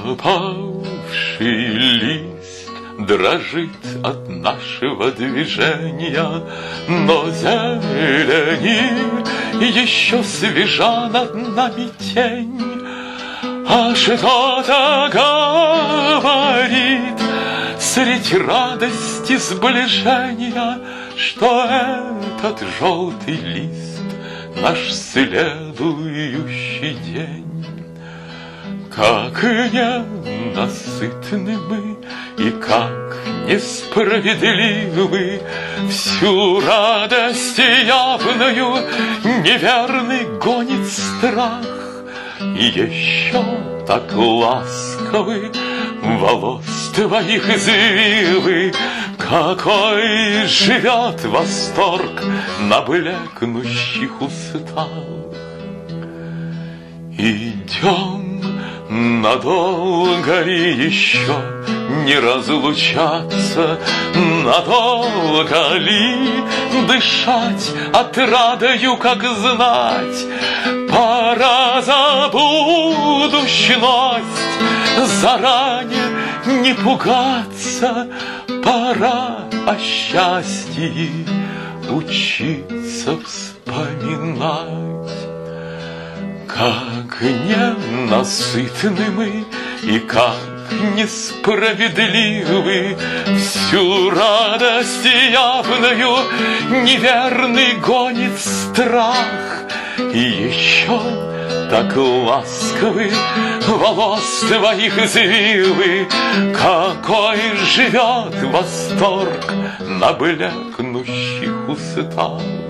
Опавший лист дрожит от нашего движения, но зелени еще свежа над нами тень. А что-то говорит средь радости сближения, что этот желтый лист наш следующий день. Как ненасытны мы и как несправедливы, всю радость явную неверный гонит страх. И еще так ласковы волос твоих извивы, какой живет восторг на блекнущих устах. Идем, надолго ли еще не разлучаться, надолго ли дышать отрадою, как знать, пора за будущность заранее не пугаться, пора о счастье учиться вспоминать. Как ненасытны мы и как несправедливы, всю радость явную неверный гонит страх. И еще так ласковы волос твоих извивы, какой живет восторг на блекнущих устах.